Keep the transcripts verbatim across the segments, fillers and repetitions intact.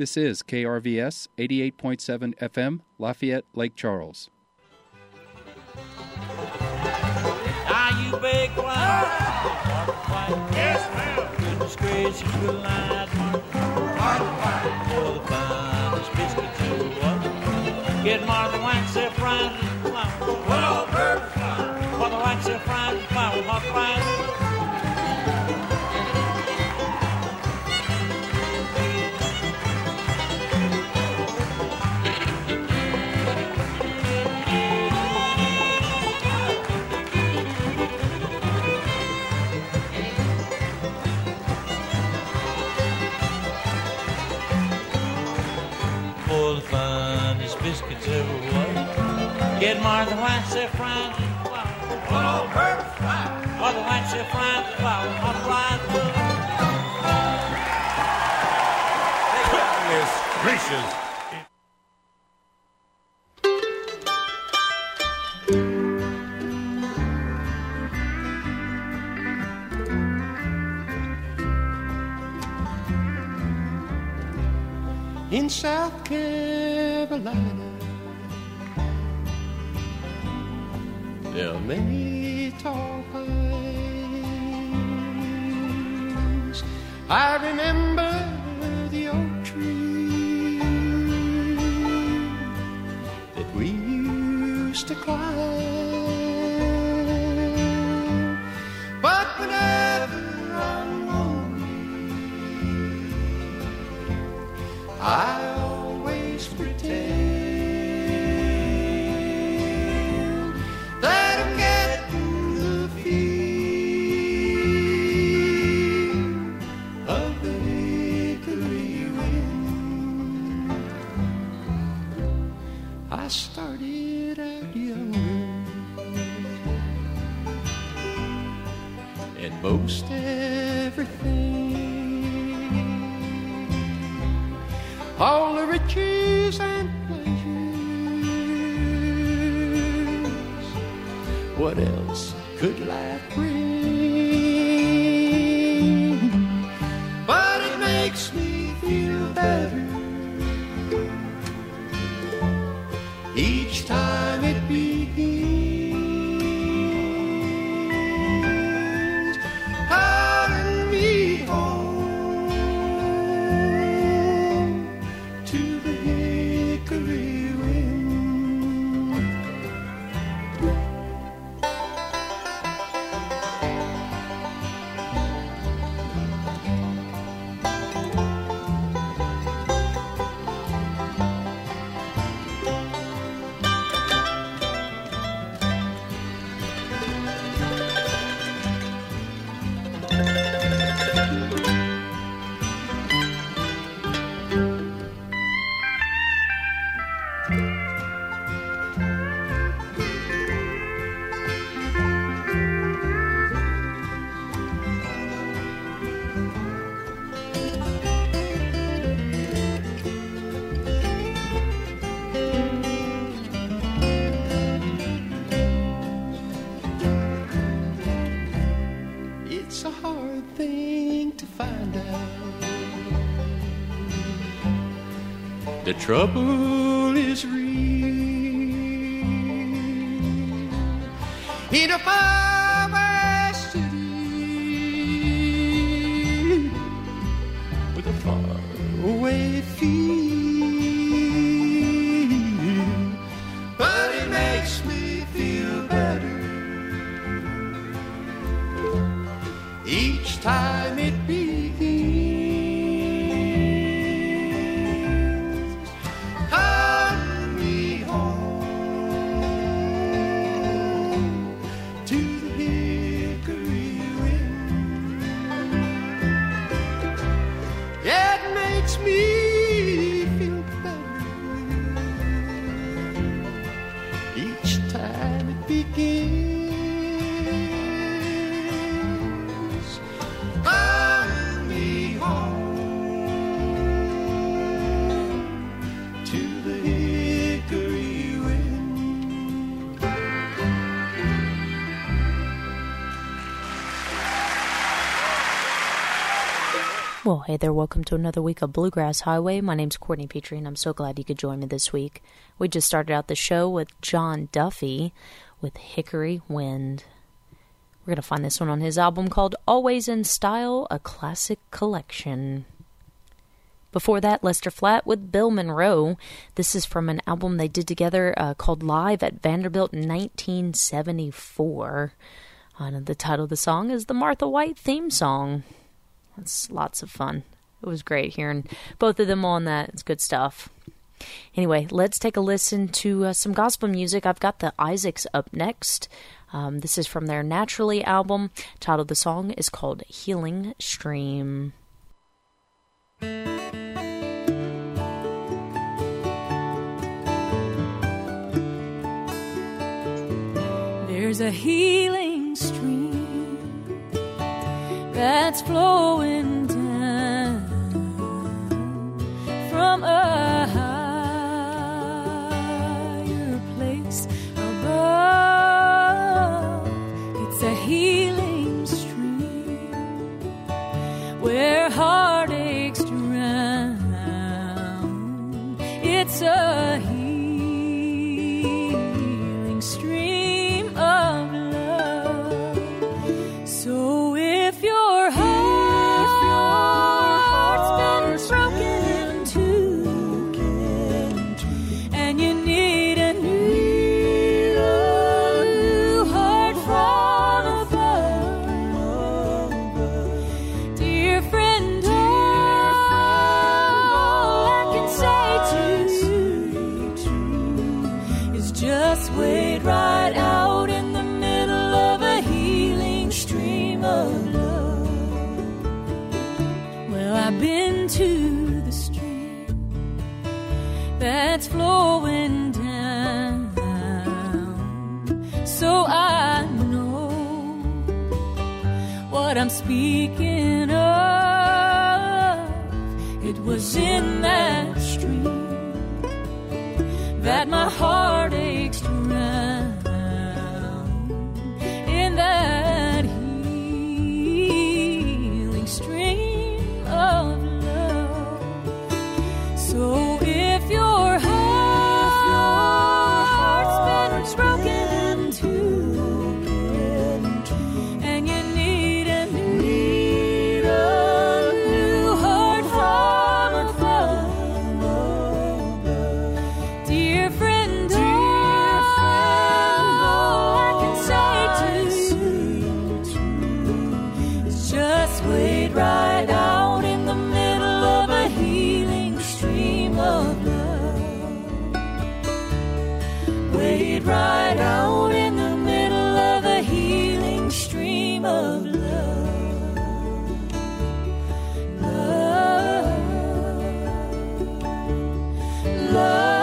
This is K R V S eighty-eight point seven F M, Lafayette, Lake Charles. Are you big one? Yes, ma'am. Goodness gracious, good night, Martha. For the finest biscuits ever what? Get Martha White, say fried and flour. Well, perfect flour. Martha White, say fried and flour. Martha White. Biscuits ever what? Get Martha White, say fried and flour. Oh, perfect flour. Martha White, say fried and flour. Martha White. Goodness gracious. In South Carolina, there are many tall pines. I remember the oak tree that we used to climb. But whenever I'm lonely, I always pretend that I'm getting the feel of the hickory wind. I started out younger, and most everything, all the riches and pleasures, what else could life bring? But it makes me feel better each time it begins. Hurry me home to the hickory wind. It's a hard thing to find out. The trouble is real. In a faraway city with a faraway feel, but it makes me feel better each time it begins. Hurry me home to the hickory wind. It makes me feel better each time it begins. Well, hey there, welcome to another week of Bluegrass Highway. My name's Courtney Petrie, and I'm so glad you could join me this week. We just started out the show with John Duffy with Hickory Wind. We're going to find this one on his album called Always in Style, a Classic Collection. Before that, Lester Flatt with Bill Monroe. This is from an album they did together uh, called Live at Vanderbilt in nineteen seventy-four. And the title of the song is the Martha White theme song. That's lots of fun. It was great hearing both of them on that. It's good stuff. Anyway, let's take a listen to uh, some gospel music. I've got the Isaacs up next. Um, this is from their Naturally album. The title of the song is called Healing Stream. There's a healing stream that's flowing down from a higher place above. It's a healing stream where heartaches drown. It's a healing stream of love. So if your heart's been broken in two, and you need a new, new heart from above, dear friend, all I can say to you is just wait right out in the middle of a healing stream of love. Well, I've been to the stream that's flowing down, so I know what I'm speaking of. It was in that stream that my heart aches to run, in that healing stream of love. So if your heart's been broken in two, and you need a need a new heart from above, dear friend, all I can say to you is just wait right out in the middle of a healing stream of love. Wait right out in the middle of a healing stream of love. Love. Love.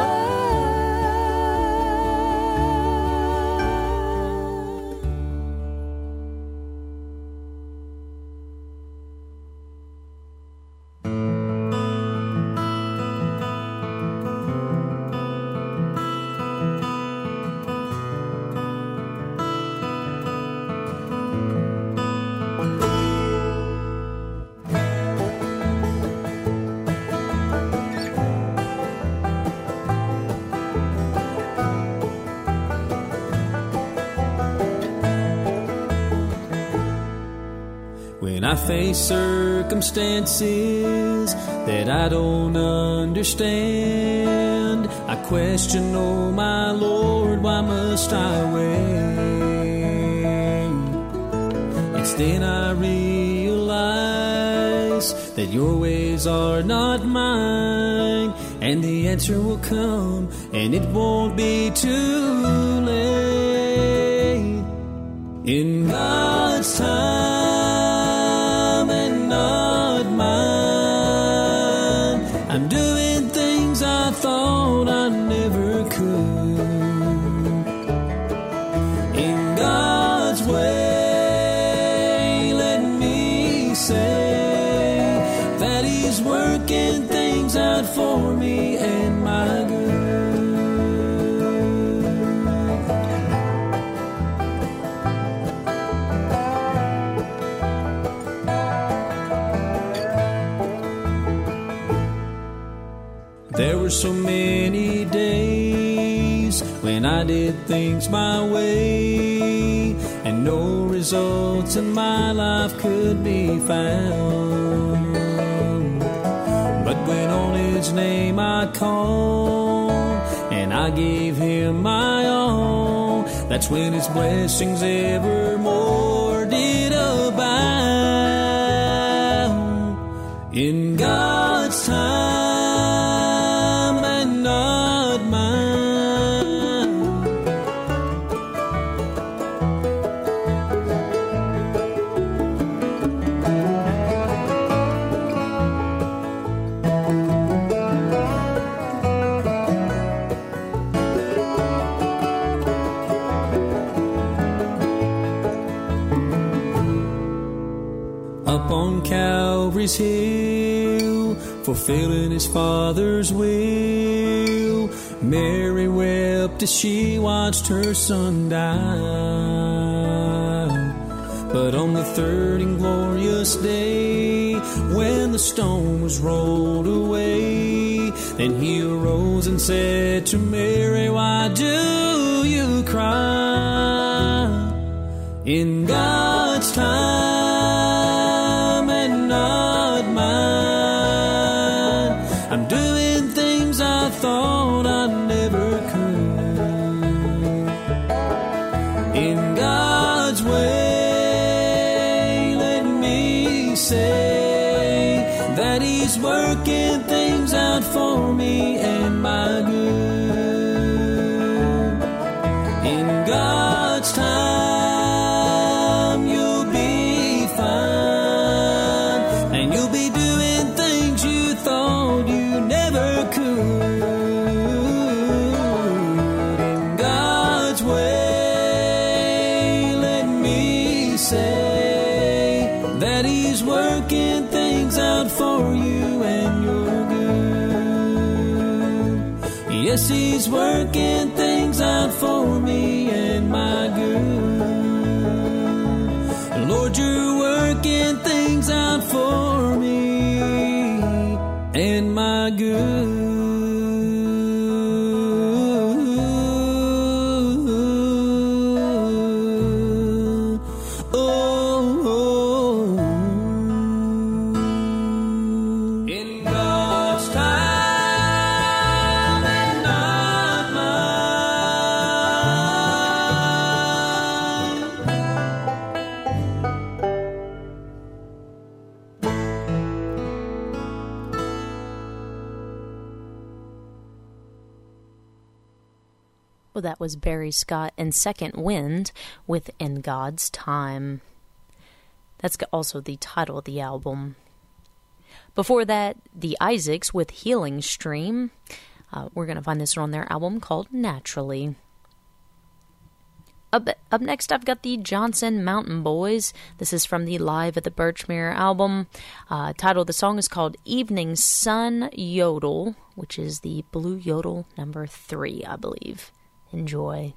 When I face circumstances that I don't understand, I question, oh my Lord, why must I wait? It's then I realize that your ways are not mine, and the answer will come, and it won't be too late. In God's time and not mine, I'm doing things I thought I never could. In God's way, let me say that He's working things out for me and my good. There were so many days when I did things my way, and no results in my life could be found. But when on His name I called, and I gave Him my all, that's when His blessings evermore did abound. In God's time and not mine. Up on Calvary's hill, fulfilling His Father's will, Mary wept as she watched her Son die. But on the third and glorious day, when the stone was rolled away, then He arose and said to Mary, why do you cry? In God's time and not mine, I'm doing things I thought I never could. In God's way, let me say that He's working things out for me and my good. In God's time, you'll be fine, and you'll be doing things you thought you never could. In God's way, let me say that He's working things out for you and your good. Yes, He's working things out for me and my good. Lord, you're working things out for me and my good. Oh, oh. In God's time and not Well, that was Barry Scott and Second Wind with In God's Time. That's also the title of the album. Before that, the Isaacs with Healing Stream. Uh, we're going to find this on their album called Naturally. Up, up next, I've got the Johnson Mountain Boys. This is from the Live at the Birchmere album. Uh, title of the song is called Evening Sun Yodel, which is the Blue Yodel number three, I believe. Enjoy.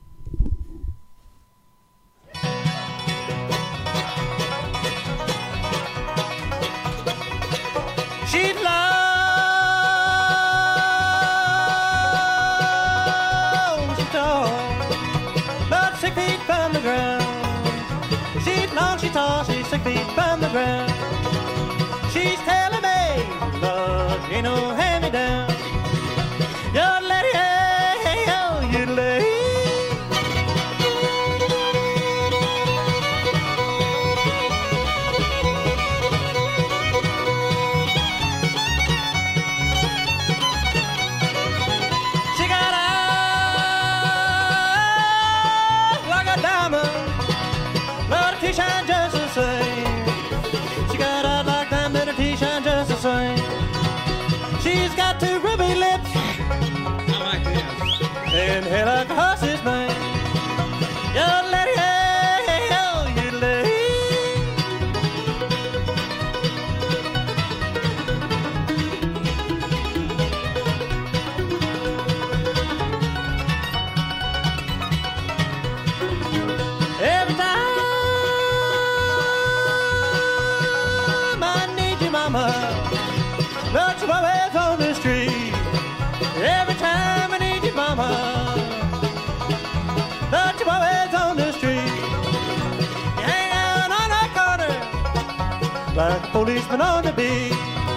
She low, she tall, about six feet from the ground. She's long, she tall, she's six feet from the ground. She's telling me, Lord, she ain't no hand-me-down. Your lady, hey, oh, you lady. Shine just the same. She got out like that, but her tea shine just the same. She's policeman on the beat.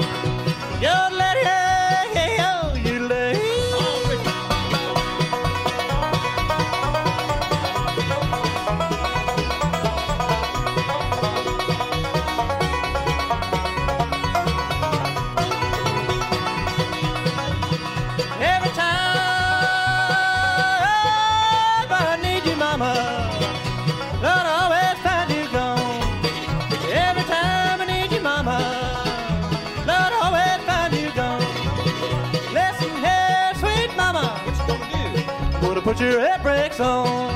Every time I need you, mama, Lord, I always find you gone. Every time I need you, mama, Lord, I always find you gone. Listen here, sweet mama, what you gonna do? Gonna put your head brakes on.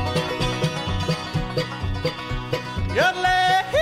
Your leg.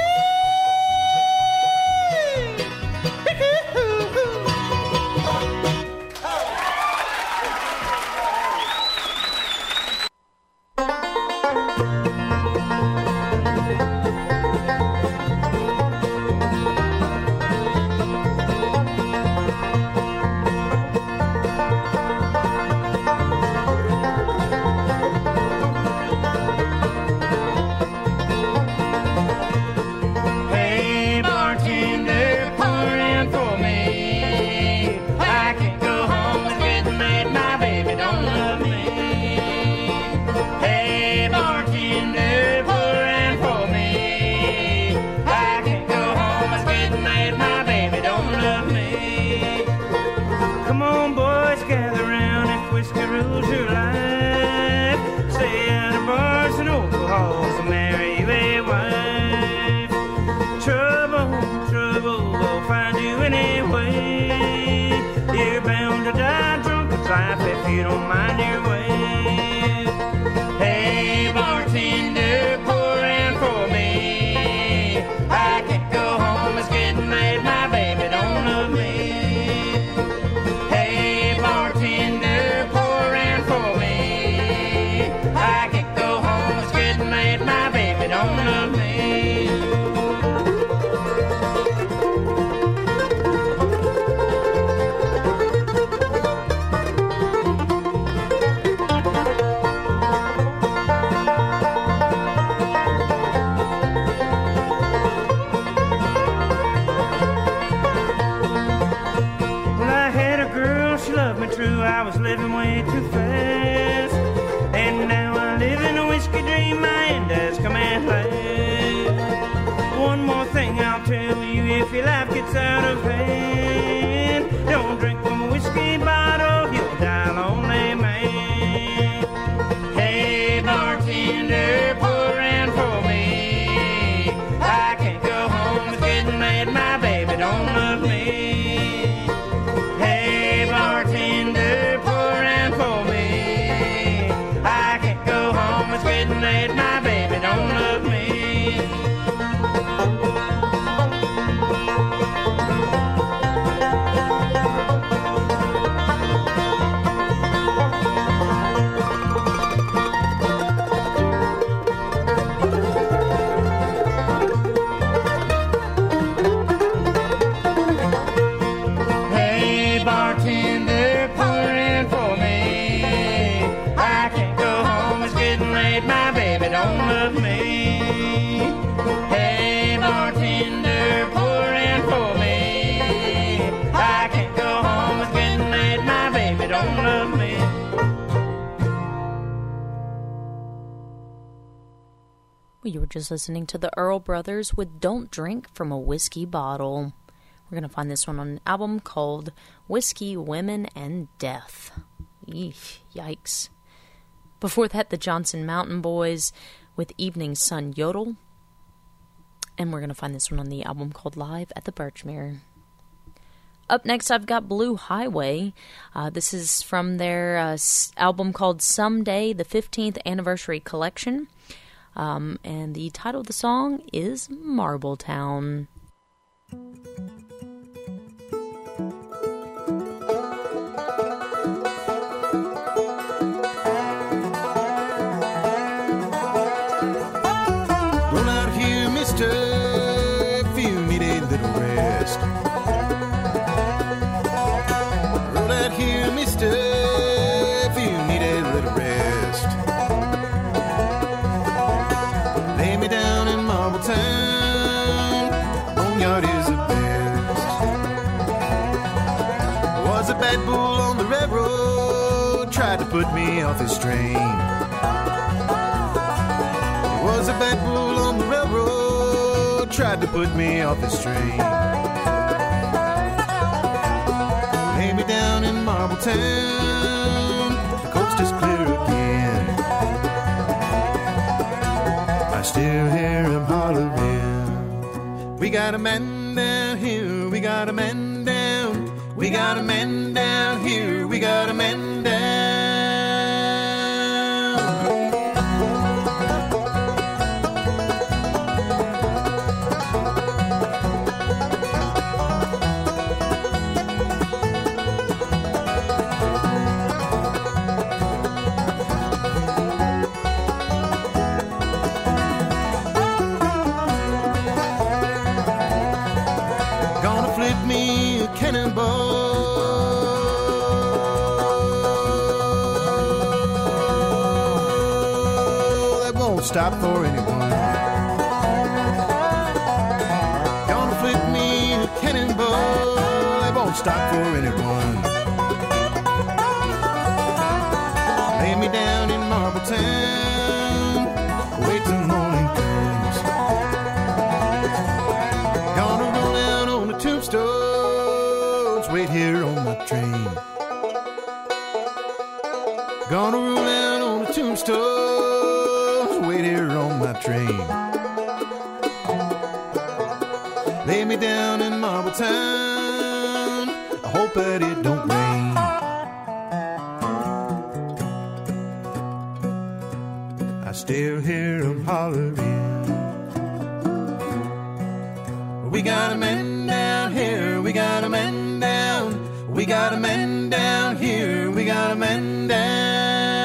If you don't mind your way. Hey, bartender, pour in for me. I can't go home, it's getting late, my baby don't love me. Hey, bartender, pour in for me. I can't go home, it's getting late, my baby don't love me. I was living way too fast, and now I live in a whiskey dream. My end has come at last. One more thing I'll tell you, if your life gets out of hand, don't drink from a whiskey bottle, you'll die a lonely man. Hey, bartender, pour in for me. I can't go home, it's getting late, my baby don't love me. Hey, bartender, pour in for me. I can't go home, it's getting late, my baby don't love me. You were just listening to the Earl Brothers with Don't Drink from a Whiskey Bottle. We're going to find this one on an album called Whiskey, Women, and Death. Eesh, yikes. Before that, the Johnson Mountain Boys with Evening Sun Yodel. And we're going to find this one on the album called Live at the Birchmere. Up next, I've got Blue Highway. Uh, this is from their uh, s- album called Someday, the fifteenth Anniversary Collection. Um, and the title of the song is Marbletown. Run out here, mister, if you need a little rest. Run out here, mister, if you need a little rest. Lay me down in Marbletown, boneyard is the best. a bad bull on the railroad, tried to put me off his train. There was a bad bull on the railroad, tried to put me off his train. Lay me down in Marbletown, the coast is clear again. I still hear him hollering. We got a man down here, we got a man down. We got a man down here, we got a man down. Gonna flip me a cannonball. Stop for anyone. Gonna flip me a cannonball. It won't stop for anyone. Lay me down in Marbletown, wait till morning comes. Gonna roll out on the tombstones, wait here on my train. Gonna roll out on the tombstones, wait here on my train. Lay me down in Marbletown, I hope that it don't rain. I still hear them hollering. We got a man down here, we got a man down. We got a man down here, we got a man down.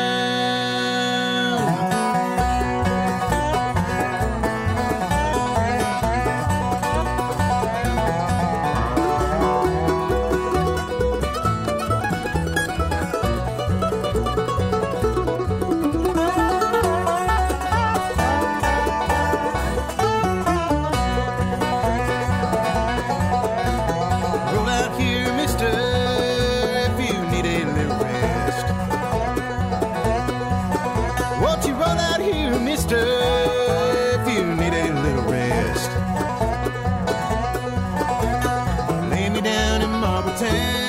If you need a little rest, lay me down in Marbletown.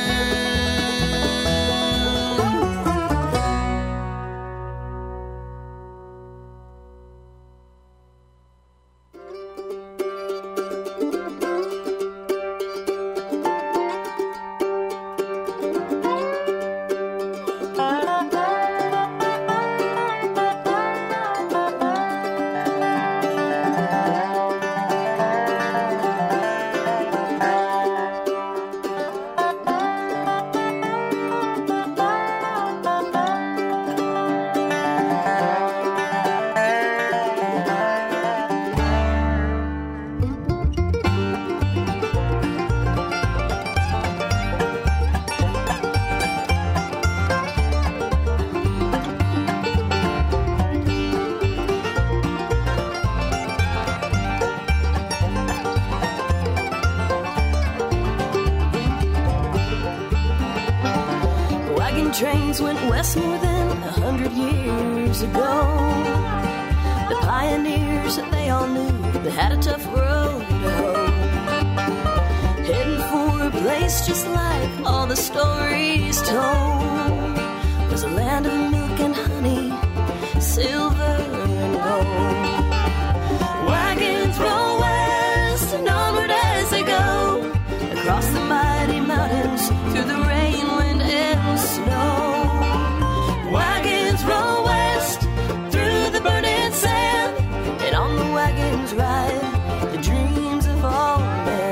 Trains went west more than a hundred years ago. The pioneers, they all knew they had a tough road to hoe. Heading for a place just like all the stories told. Was a land of milk and honey, silver and gold. Wagons roll west and onward as they go, across the mighty mountains, through the rain, wind, and snow. Wagons roll west through the burning sand, and on the wagons ride the dreams of all men.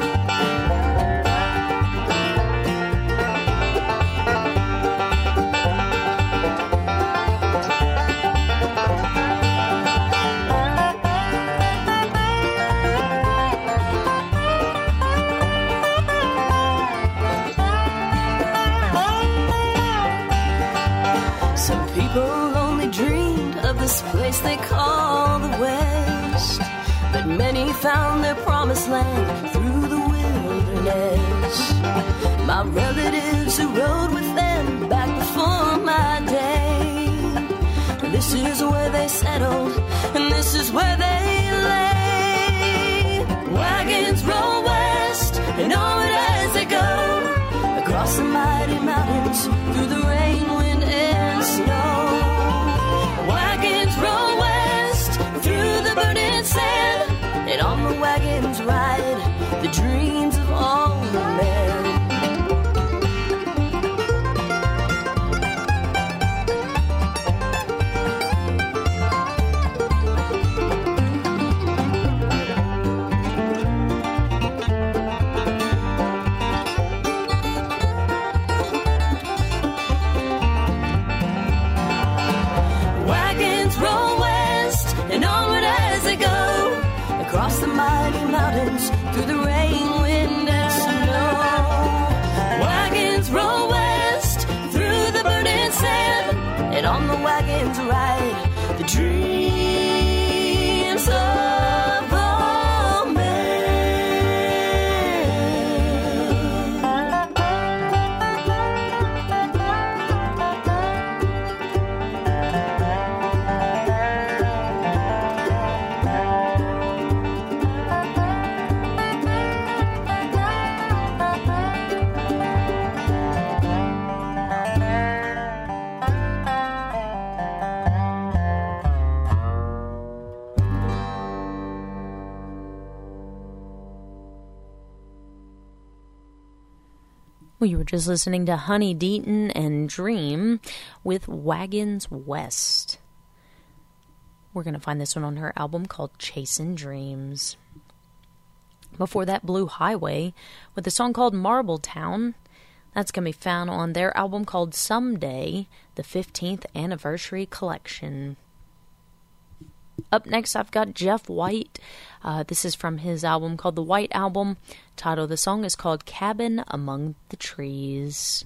This place they call the West, but many found their promised land through the wilderness. My relatives Cause I rode with them back before my day. This is where they settled, and this is where they lay. Wagons roll west, and onward as they go, across the mighty mountains, through the rain, wind, and snow. Wagons roll west, through the burning sand, and on the wagons ride the dreams of all the men. Across the mighty mountains, through the rain, wind, and snow. Wagons roll west, through the burning sand, and on the wagons ride the dreams of all men. Well, you were just listening to Honey Deaton and Dream with Wagons West. We're going to find this one on her album called Chasing Dreams. Before that, Blue Highway with a song called Marble Town. That's going to be found on their album called Someday, the fifteenth Anniversary Collection. Up next, I've got Jeff White. Uh, this is from his album called The White Album. Title of the song is called Cabin Among the Trees.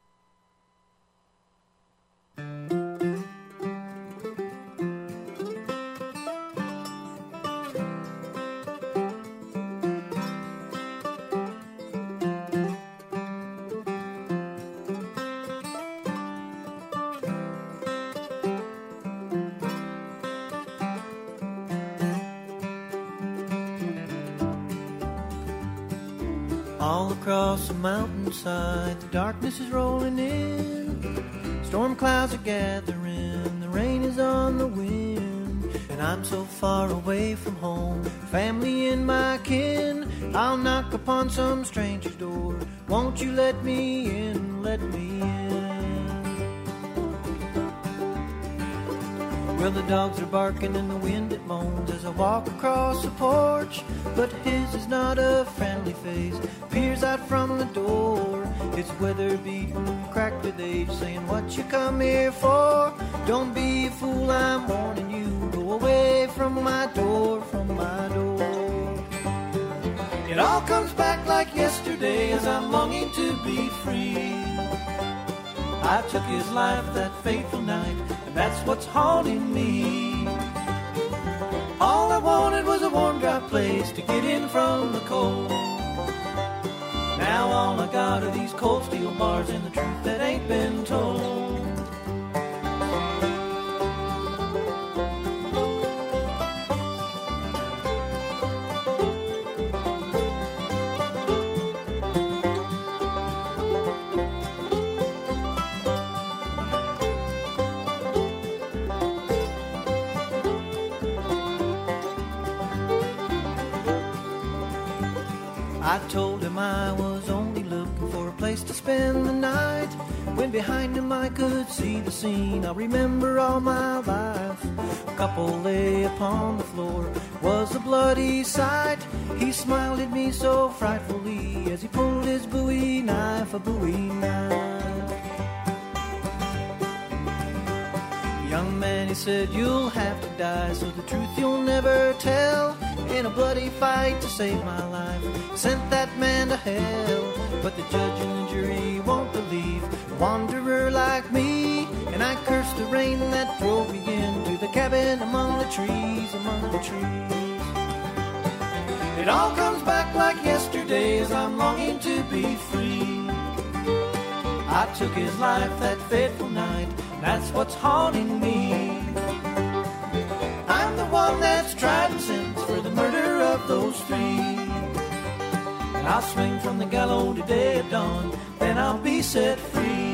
All across the mountainside, the darkness is rolling in. Storm clouds are gathering, the rain is on the wind. And I'm so far away from home, family and my kin. I'll knock upon some stranger's door. Won't you let me in, let me in? Well, the dogs are barking and the wind it moans as I walk across the porch. But his is not a friendly face, peers out from the door. It's weather-beaten, cracked with age, saying what you come here for. Don't be a fool, I'm warning you. Go away from my door, from my door. It all comes back like yesterday as I'm longing to be free. I took his life that fateful night, and that's what's haunting me. All I wanted was a warm, dry place to get in from the cold. Now all I got are these cold steel bars and the truth that ain't been told. I told him I was only looking for a place to spend the night. When behind him I could see the scene I remember all my life. A couple lay upon the floor, was a bloody sight. He smiled at me so frightfully as he pulled his Bowie knife, a Bowie knife. Young man, he said, you'll have to die, so the truth you'll never tell. In a bloody fight to save my life, sent that man to hell. But the judge and the jury won't believe a wanderer like me. And I cursed the rain that drove me into the cabin among the trees, among the trees. It all comes back like yesterday as I'm longing to be free. I took his life that fateful night, that's what's haunting me. I'm the one that's tried and sentenced for the murder of those three. And I'll swing from the gallows today at dawn, then I'll be set free.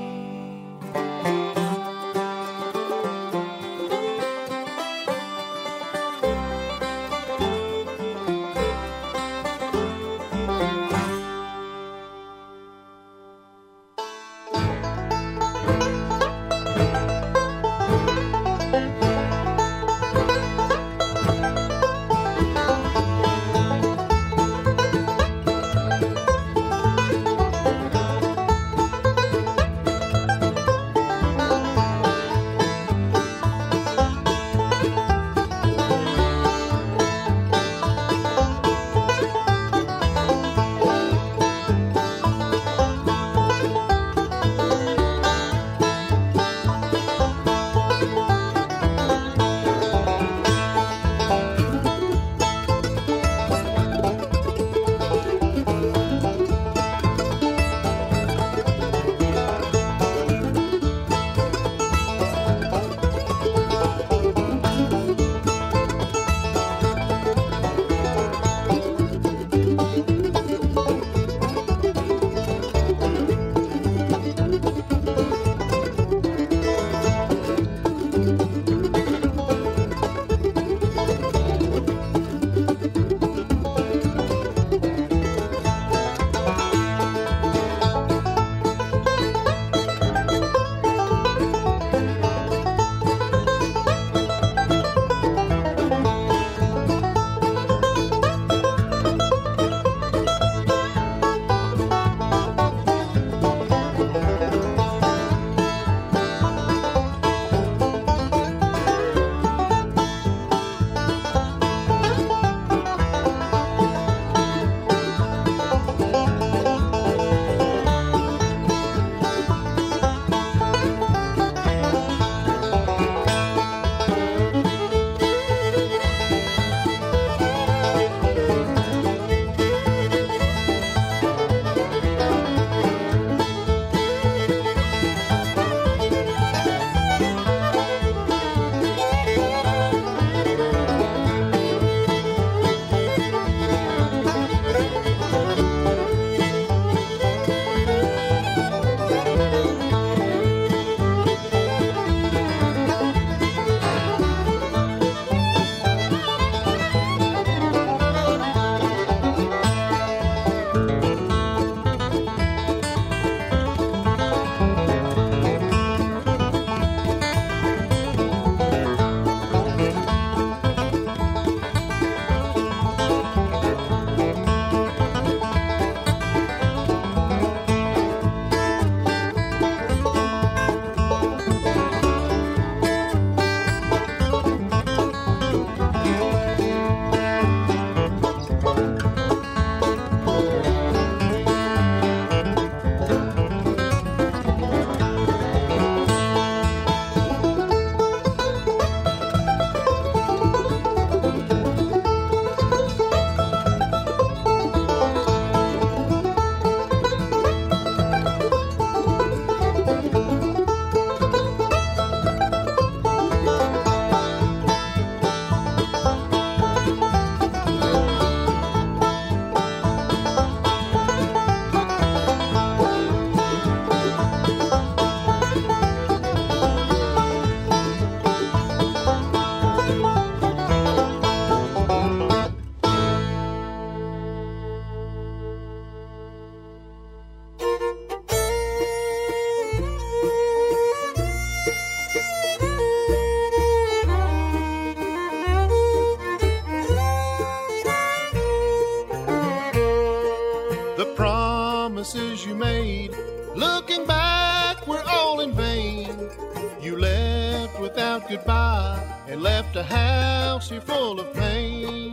promises you made, looking back, were all in vain. You left without goodbye and left a house here full of pain.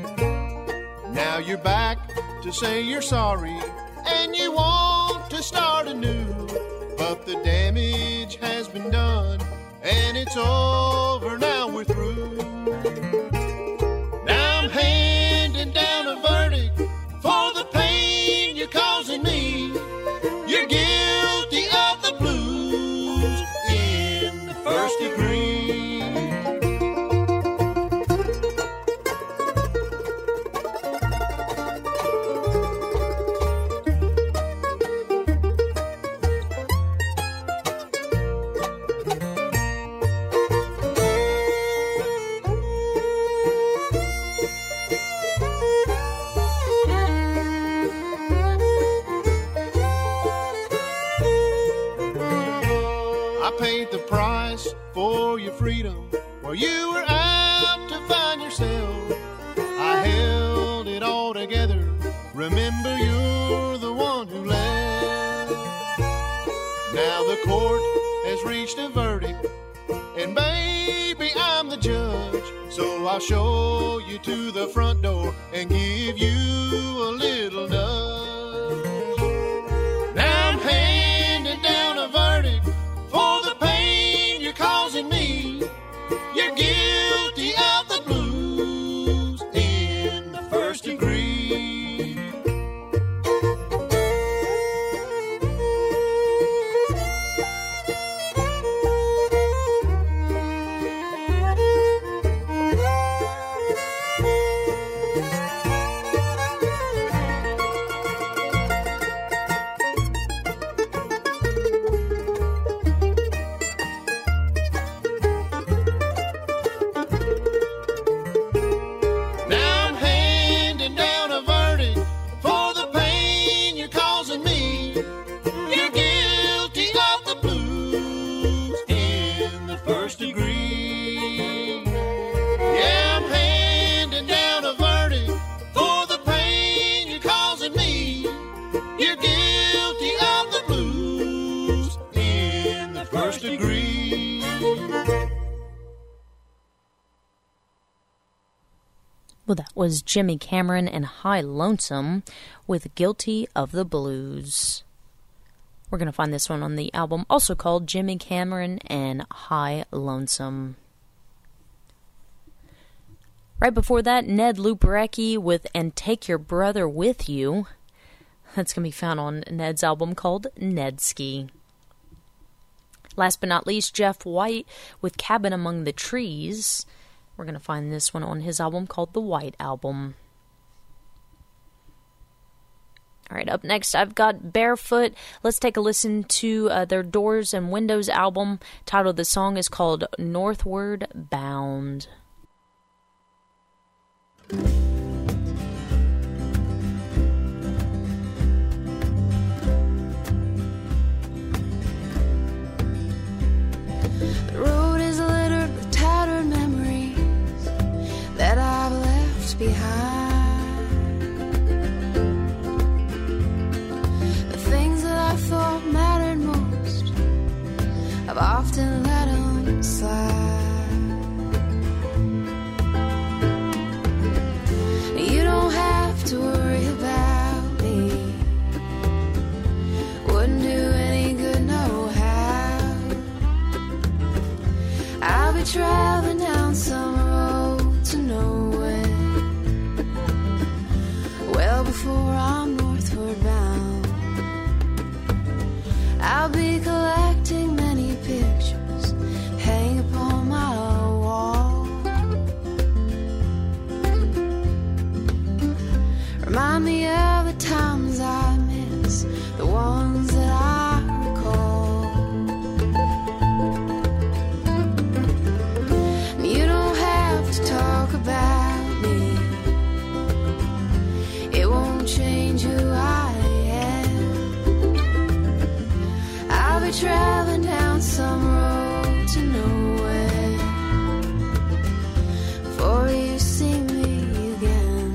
Now you're back to say you're sorry and you want to start anew, but the damage has been done and it's over, now we're through. Now I'm handing down a verdict for the pain you're causing me. You're guilty I paid the price for your freedom while you were out to find yourself. I held it all together. Remember, you're the one who left. Now the court has reached a verdict, and baby, I'm the judge. So I'll show you to the front door and give you a little nudge. Now I'm handing down a verdict for the pain you're causing me. You're guilty of the blues in the first degree. Well, that was Jimmy Cameron and High Lonesome with Guilty of the Blues. We're going to find this one on the album, also called Jimmy Cameron and High Lonesome. Right before that, Ned Luperecki with And Take Your Brother With You. That's going to be found on Ned's album called Nedski. Last but not least, Jeff White with Cabin Among the Trees. We're going to find this one on his album called The White Album. All right, up next, I've got Barefoot. Let's take a listen to uh, their Doors and Windows album. Title of the song is called Northward Bound. The road is littered with tattered memories that I've left behind. The things that I thought mattered most, I've often let them slide. You don't have to worry about me, wouldn't do any good, no how. I'll be traveling down some road to nowhere, well before I'm northward bound. I'll be collecting many pictures, hang upon my wall. Remind me of the times I miss, the ones that I recall. You don't have to talk about me, it won't change who I am. I'll be traveling down some road to nowhere before you see me again.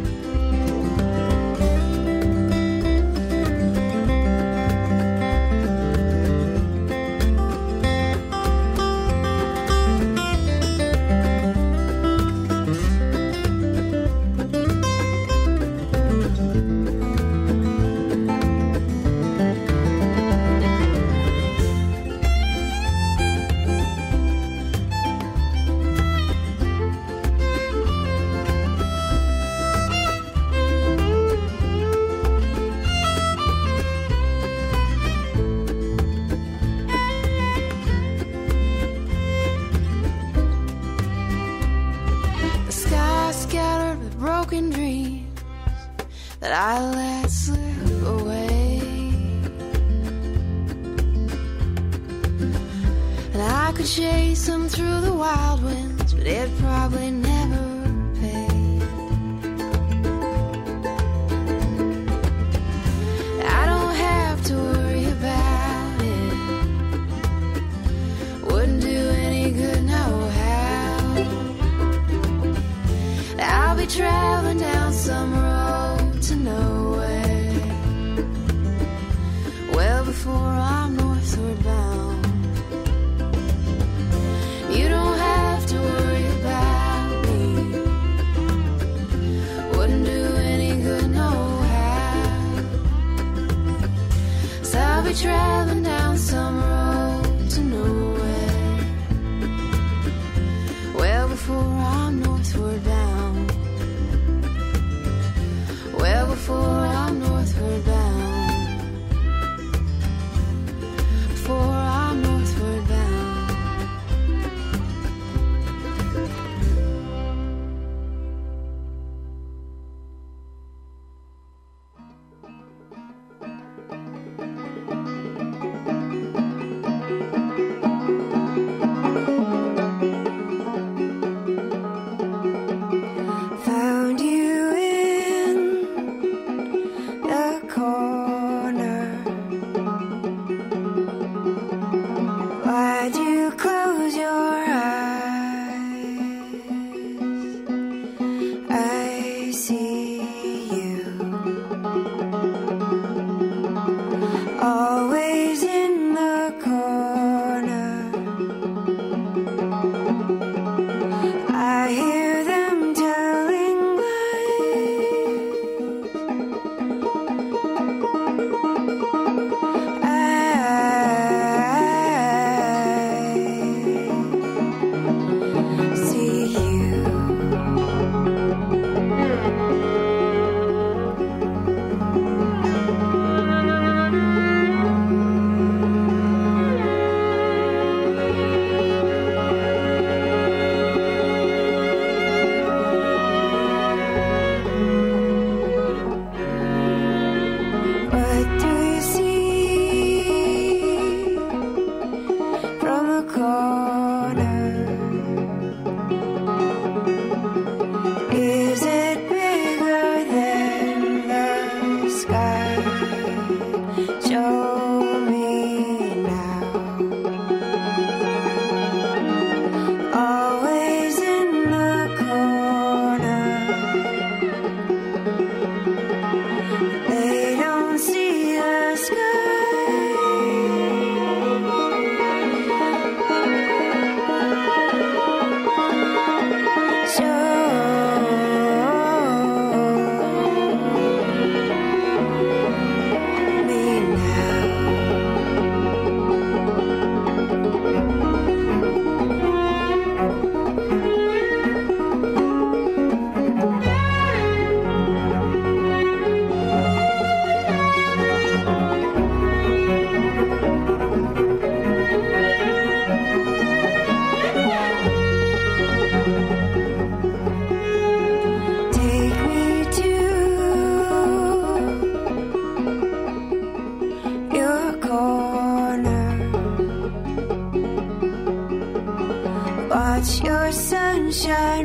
The sky scattered with broken dreams that I let slip away, and I could chase them through the wild winds, but it'd probably never pay. I don't have to worry about it, traveling down some road to nowhere. Well, before I'm northward bound. Well, before I'm northward bound. Before I'm northward bound. Found you in the corner. Why'd you close your eyes? I see you always in the corner. I hear them telling lies. I see you. What do you see from the corner? Is it bigger than the sky? Show me now. Always in the corner. They don't see the sky. Show me now. Take me to your corner. Watch your sunshine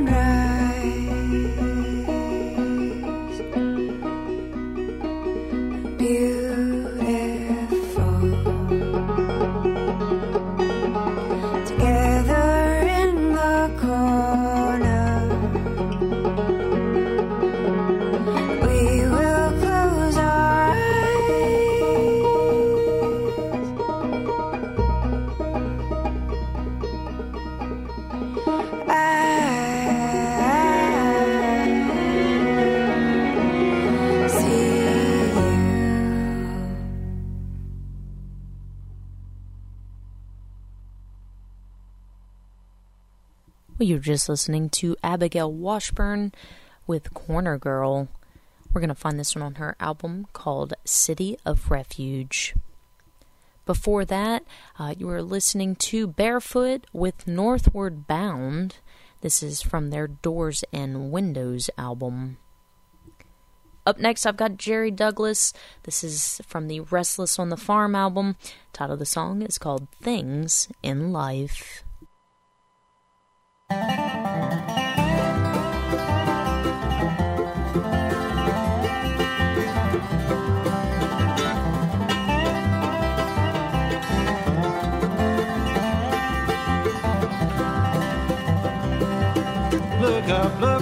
rise. Beautiful. Together in the corner. We will close our eyes. I see you. Well, you're just listening to Abigail Washburn with Corner Girl. We're going to find this one on her album called City of Refuge. Before that, uh, you were listening to Barefoot with Northward Bound. This is from their Doors and Windows album. Up next, I've got Jerry Douglas. This is from the Restless on the Farm album. The title of the song is called Things in Life. Look up, look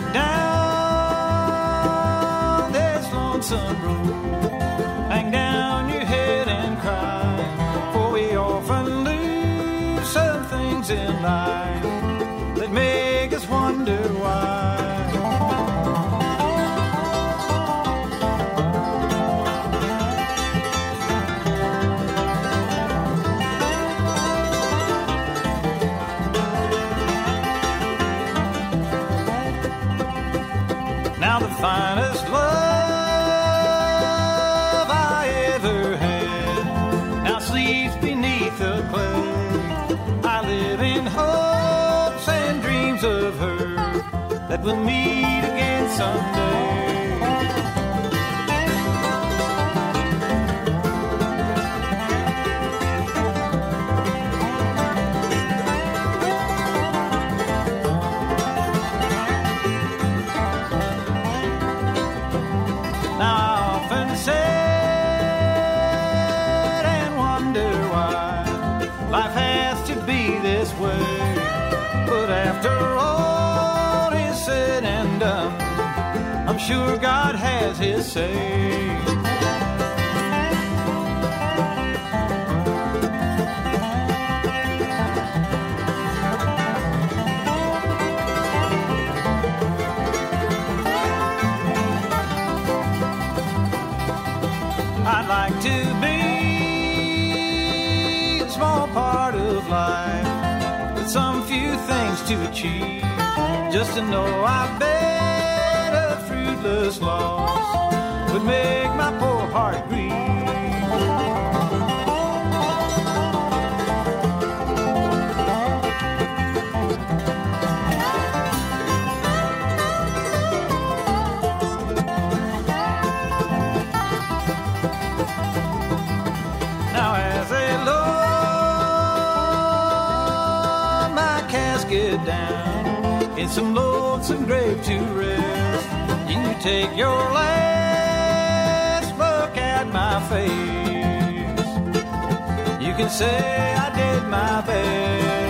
down this lonesome road. Hang down your head and cry, for we often lose some things in life that make us wonder why. that we'll meet again someday. I'm sure God has his say. I'd like to be a small part of life with some few things to achieve, just to know I've been loss would make my poor heart grieve. Now as they lower my casket down in some lonesome grave to rest, you take your last look at my face. You can say I did my best.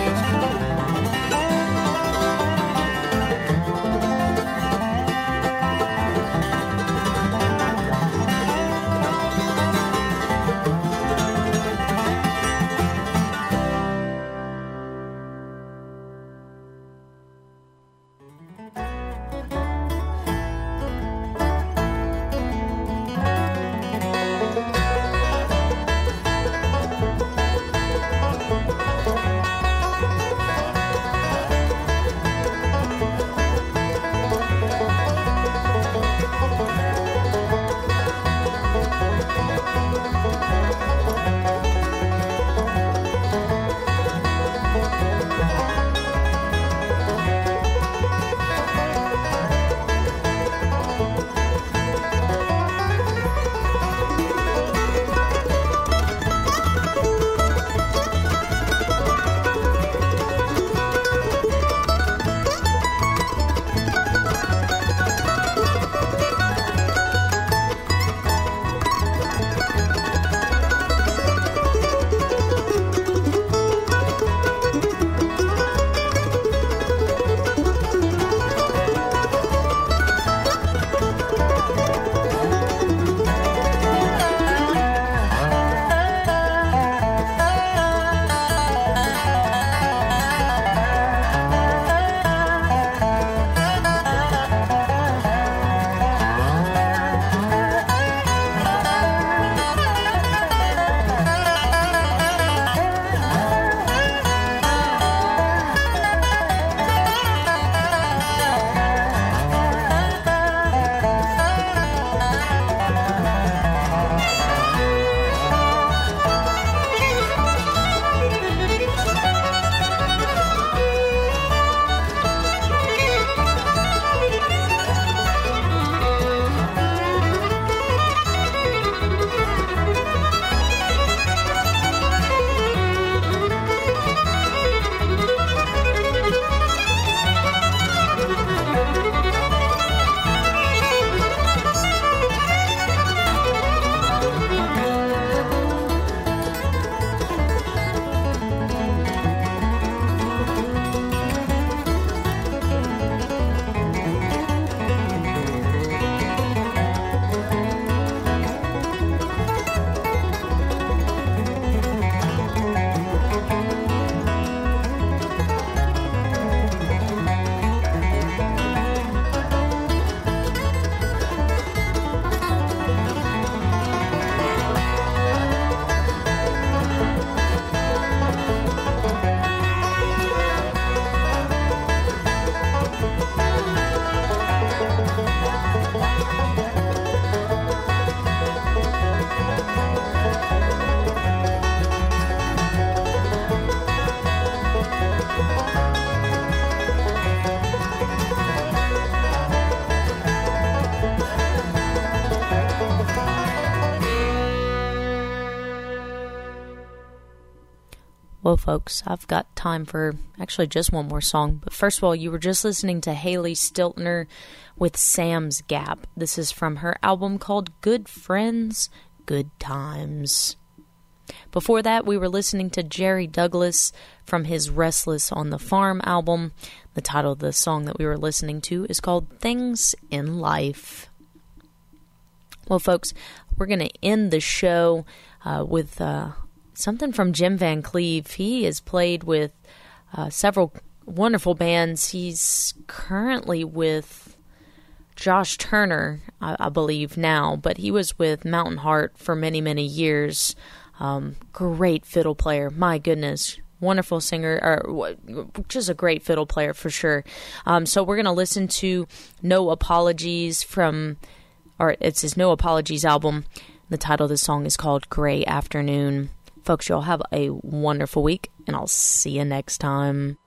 Well, folks, I've got time for actually just one more song. But first of all, you were just listening to Haley Stiltner with Sam's Gap. This is from her album called Good Friends, Good Times. Before that, we were listening to Jerry Douglas from his Restless on the Farm album. The title of the song that we were listening to is called Things in Life. Well, folks, we're going to end the show uh, with uh, something from Jim Van Cleve. He has played with uh, several wonderful bands. He's currently with Josh Turner, I, I believe now, but he was with Mountain Heart for many, many years. Um, great fiddle player. My goodness. Wonderful singer, or just a great fiddle player for sure. Um, so we're going to listen to No Apologies from, or it's his No Apologies album. The title of the song is called Gray Afternoon. Folks, y'all have a wonderful week, and I'll see you next time.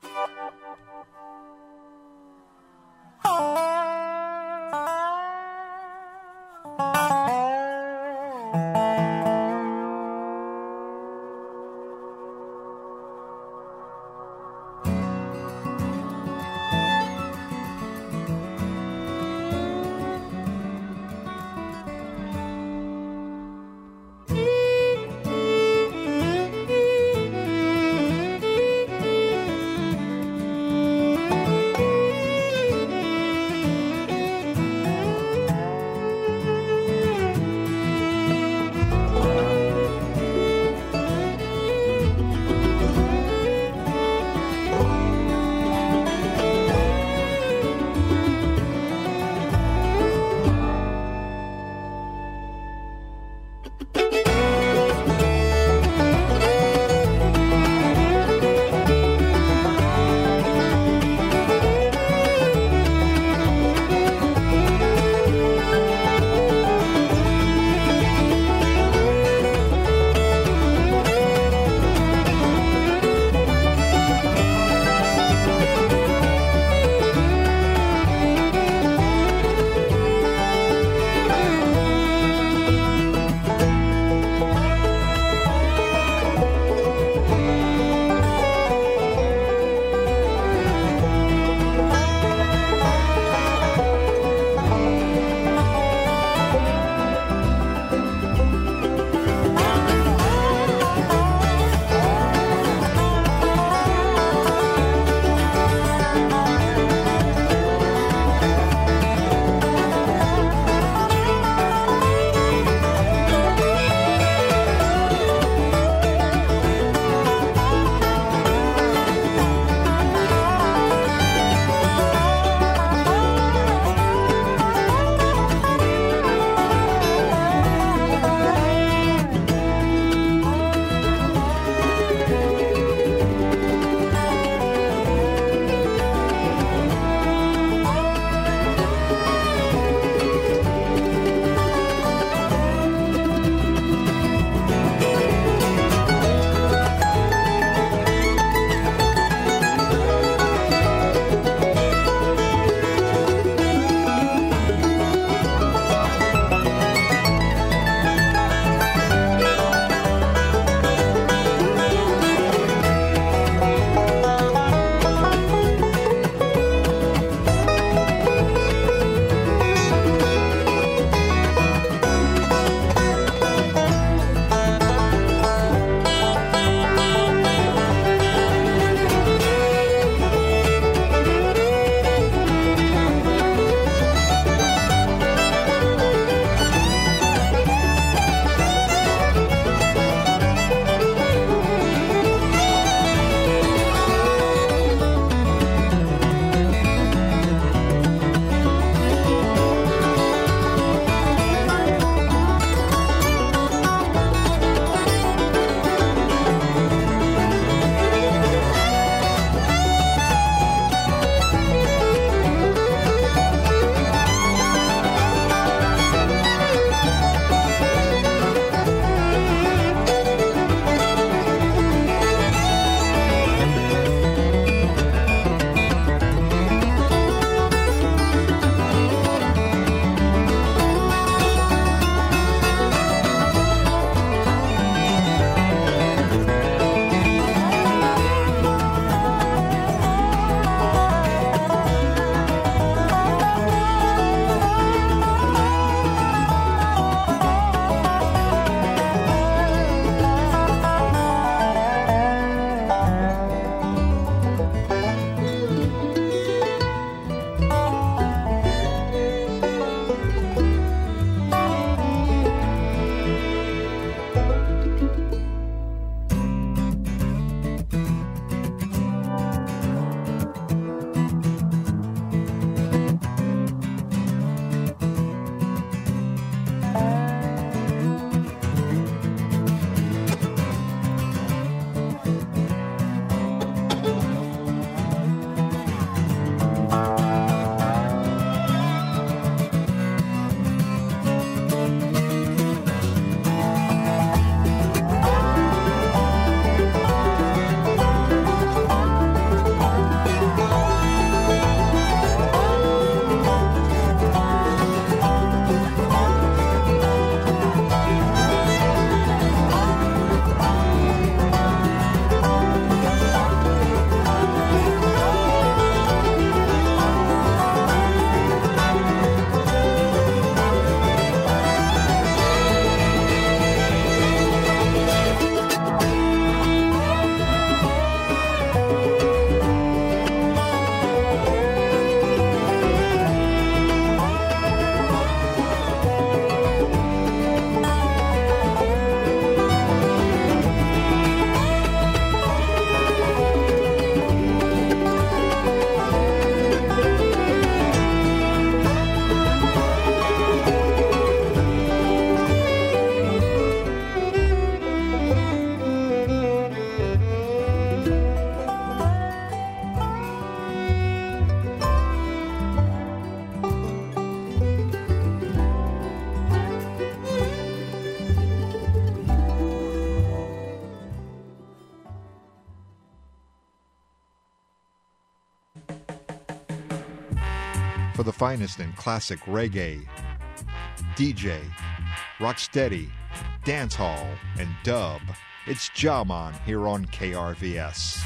for the finest in classic reggae, D J, rocksteady, dancehall, and dub. It's Jaman here on K R V S.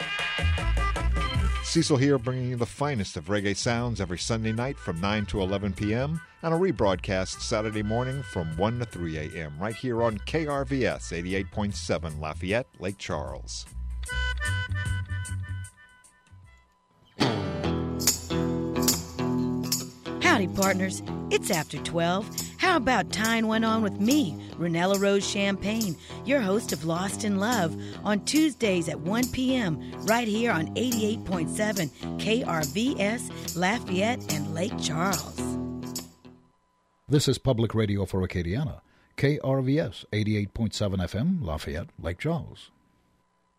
Cecil here, bringing you the finest of reggae sounds every Sunday night from nine to eleven p.m. and a rebroadcast Saturday morning from one to three a.m. right here on K R V S eighty-eight point seven Lafayette, Lake Charles. Howdy, partners. It's after twelve. How about tying one on with me, Renella Rose Champagne, your host of Lost in Love, on Tuesdays at one p.m. right here on eighty-eight point seven K R V S, Lafayette, and Lake Charles. This is Public Radio for Acadiana, K R V S eighty-eight point seven F M, Lafayette, Lake Charles.